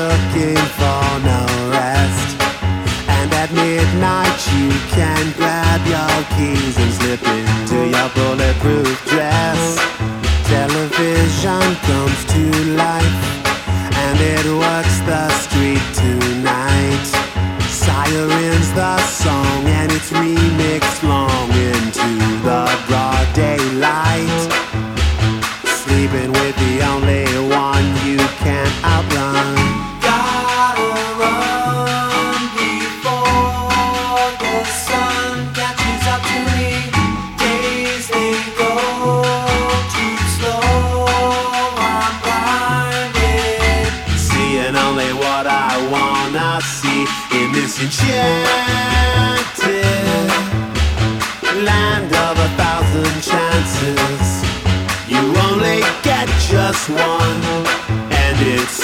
looking for no rest. And at midnight you can grab your keys and slip into your bulletproof dress. Television comes to life and it works the street tonight. Sirens the song and it's remixed long into the broad daylight. Sleeping with the only one you can't outrun. Gotta run before the sun catches up to me. Days they go too slow, I'm blinded. Seeing only what I wanna see in this enchanted land of 1,000 chances. You only get just one, and it's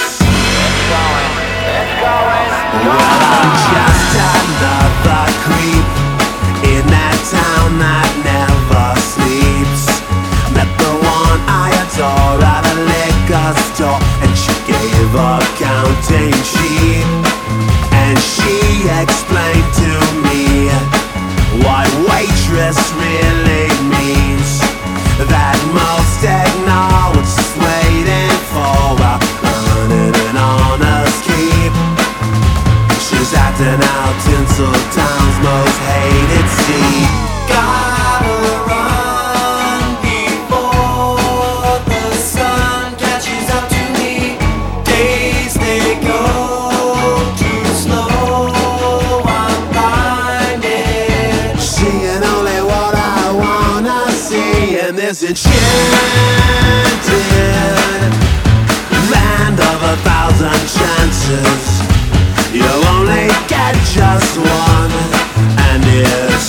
well, I'm just another creep in that town that never sleeps. Met the one I adore at a liquor store, and she gave a counting sheet, and she explained to me what waitress really means. That most acknowledged just waiting for a earning an honest keep. She's acting out Tinseltown's most hated scene. Gotta run before the sun catches up to me. Days they go too slow, I'm blinded. Seeing only what I wanna see in this enchanted land of 1,000 chances. You only get just one, and it's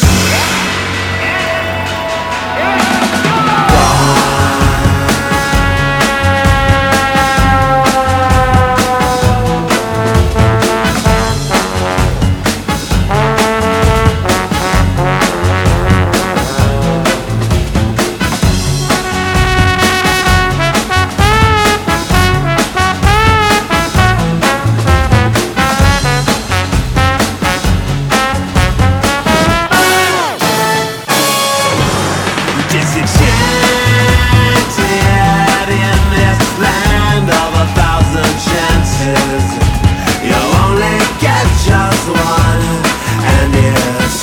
disenchanted in this land of 1,000 chances. You only get just one, and it's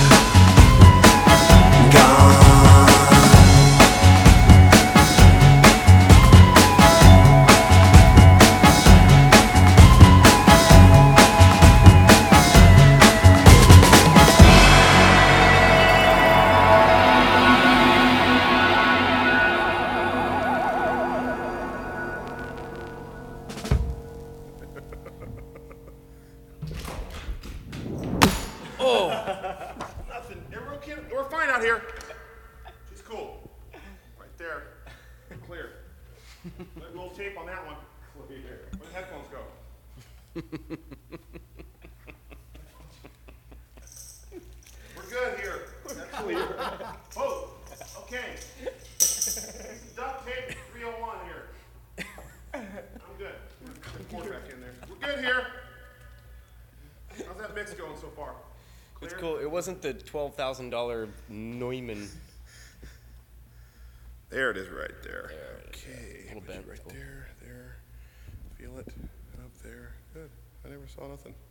gone. Nothing. We're okay. We're fine out here. She's cool. Right there. Clear. A little tape on that one. Where the headphones go? We're good here. That's clear. Oh, okay. Duct tape 301 here. I'm good. Pour it back in there. We're good here. How's that mix going so far? Clear? It's cool. It wasn't the $12,000 Neumann. There it is right there. Okay. Right there. Feel it. Up there. Good. I never saw nothing.